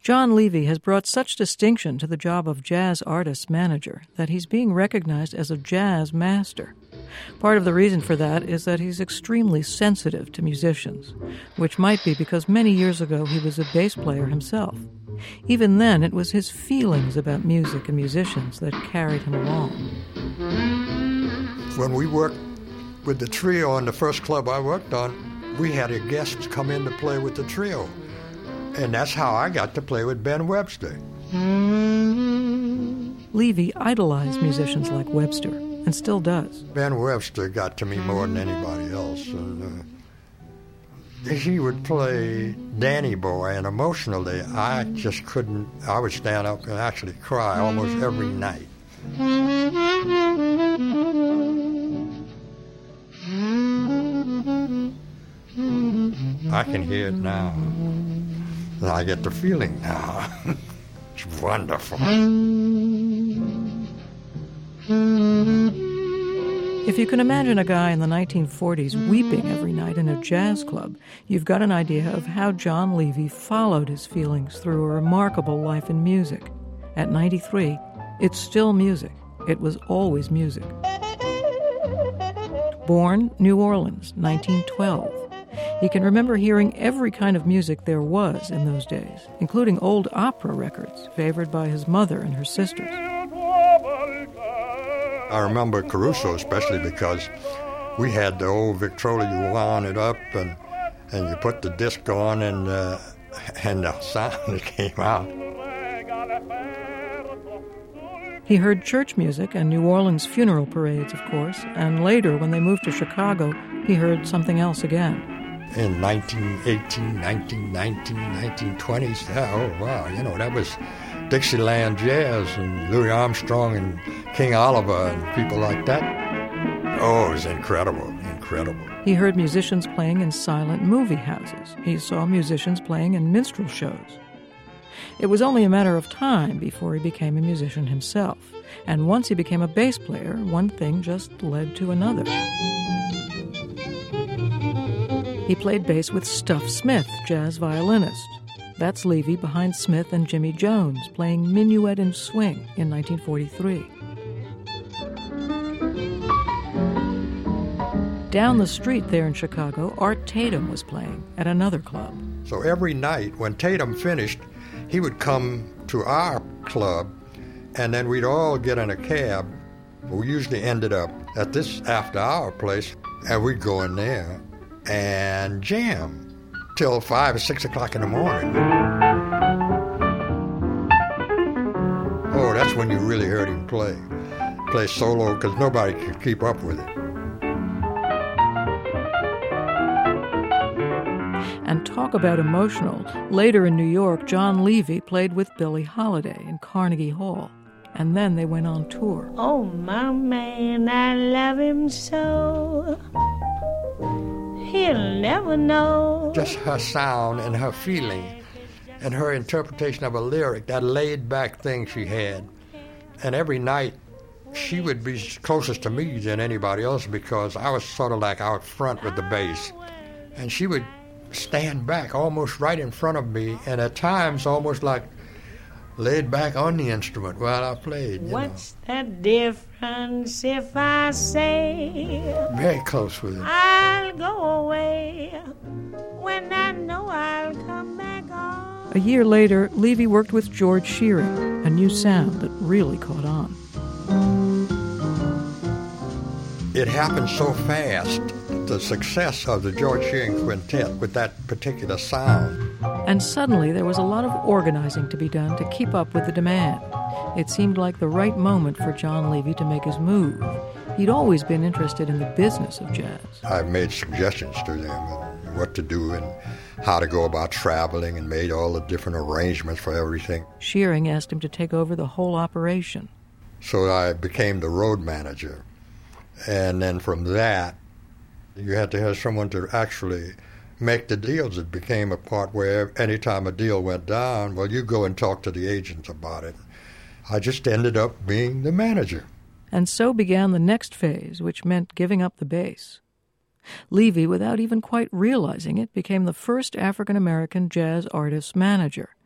John Levy has brought such distinction to the job of jazz artist manager that he's being recognized as a jazz master. Part of the reason for that is that he's extremely sensitive to musicians, which might be because many years ago he was a bass player himself. Even then, it was his feelings about music and musicians that carried him along. When we worked with the trio on the first club I worked on, we had a guest come in to play with the trio. And that's how I got to play with Ben Webster. Levy idolized musicians like Webster, and still does. Ben Webster got to me more than anybody else. And, he would play Danny Boy, and emotionally, I just couldn't. I would stand up and actually cry almost every night. I can hear it now. I get the feeling now. It's wonderful. If you can imagine a guy in the 1940s weeping every night in a jazz club, you've got an idea of how John Levy followed his feelings through a remarkable life in music. At 93, it's still music. It was always music. Born New Orleans, 1912. He can remember hearing every kind of music there was in those days, including old opera records favored by his mother and her sisters. I remember Caruso especially because we had the old Victrola. You wound it up and you put the disc on and the sound that came out. He heard church music and New Orleans funeral parades, of course, and later, when they moved to Chicago, he heard something else again. In 1918, 1919, 1920s, oh wow, that was Dixieland Jazz and Louis Armstrong and King Oliver and people like that. Oh, it was incredible, incredible. He heard musicians playing in silent movie houses. He saw musicians playing in minstrel shows. It was only a matter of time before he became a musician himself. And once he became a bass player, one thing just led to another. He played bass with Stuff Smith, jazz violinist. That's Levy behind Smith and Jimmy Jones, playing Minuet and Swing in 1943. Down the street there in Chicago, Art Tatum was playing at another club. So every night when Tatum finished, he would come to our club, and then we'd all get in a cab. We usually ended up at this after-hour place, and we'd go in there and jam till 5 or 6 o'clock in the morning. Oh, that's when you really heard him play solo, because nobody could keep up with it. And talk about emotional. Later in New York, John Levy played with Billie Holiday in Carnegie Hall. And then they went on tour. Oh, my man, I love him so. He'll never know. Just her sound and her feeling and her interpretation of a lyric, that laid-back thing she had. And every night, she would be closest to me than anybody else because I was sort of like out front with the bass. And she would stand back almost right in front of me, and at times almost like laid back on the instrument while I played. What's the difference if I say very close with it? I'll go away when I know I'll come back on. A year later, Levy worked with George Shearing, a new sound that really caught on. It happened so fast, the success of the George Shearing Quintet with that particular sound. And suddenly there was a lot of organizing to be done to keep up with the demand. It seemed like the right moment for John Levy to make his move. He'd always been interested in the business of jazz. I made suggestions to them and what to do and how to go about traveling and made all the different arrangements for everything. Shearing asked him to take over the whole operation. So I became the road manager. And then from that, you had to have someone to actually make the deals. It became a part where any time a deal went down, well, you go and talk to the agents about it. I just ended up being the manager. And so began the next phase, which meant giving up the bass. Levy, without even quite realizing it, became the first African-American jazz artist manager,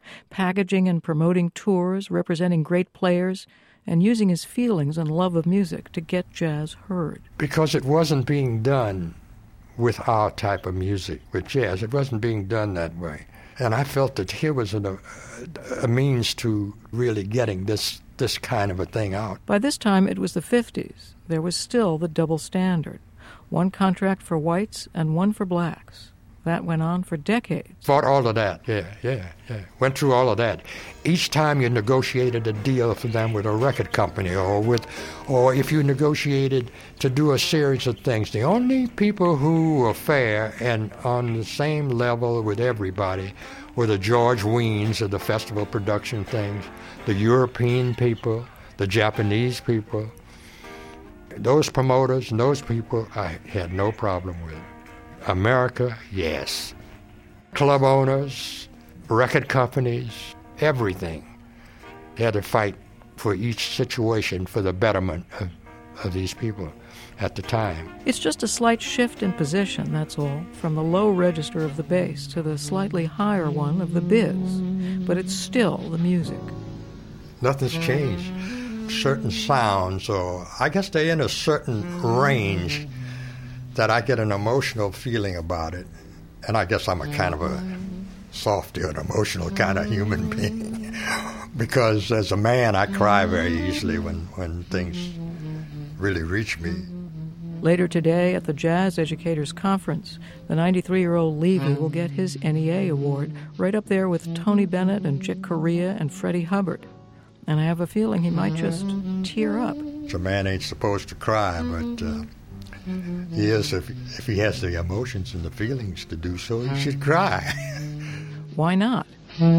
packaging and promoting tours, representing great players, and using his feelings and love of music to get jazz heard. Because it wasn't being done with our type of music, with jazz. It wasn't being done that way. And I felt that here was a means to really getting this kind of a thing out. By this time, it was the 50s. There was still the double standard. One contract for whites and one for blacks. That went on for decades. Fought all of that, yeah. Went through all of that. Each time you negotiated a deal for them with a record company or if you negotiated to do a series of things, the only people who were fair and on the same level with everybody were the George Weins of the festival production things, the European people, the Japanese people. Those promoters and those people I had no problem with. America, yes. Club owners, record companies, everything. They had to fight for each situation for the betterment of these people at the time. It's just a slight shift in position, that's all, from the low register of the bass to the slightly higher one of the biz. But it's still the music. Nothing's changed. Certain sounds, or I guess they're in a certain range that I get an emotional feeling about it. And I guess I'm a kind of a softy and emotional kind of human being. Because as a man, I cry very easily when things really reach me. Later today at the Jazz Educators Conference, the 93-year-old Levy will get his NEA award, right up there with Tony Bennett and Chick Corea and Freddie Hubbard. And I have a feeling he might just tear up. A man ain't supposed to cry, but he is, if he has the emotions and the feelings to do so, he should cry. Why not?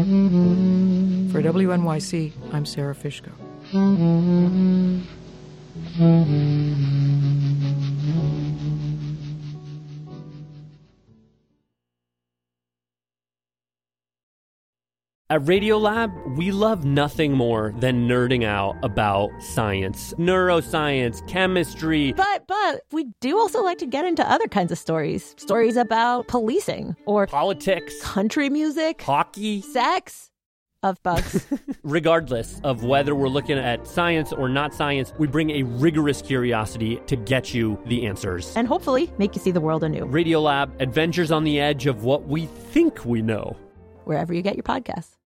For WNYC, I'm Sarah Fishko. At Radiolab, we love nothing more than nerding out about science, neuroscience, chemistry. But we do also like to get into other kinds of stories. Stories about policing or politics, country music, hockey, sex, of bugs. Regardless of whether we're looking at science or not science, we bring a rigorous curiosity to get you the answers. And hopefully make you see the world anew. Radiolab, adventures on the edge of what we think we know. Wherever you get your podcasts.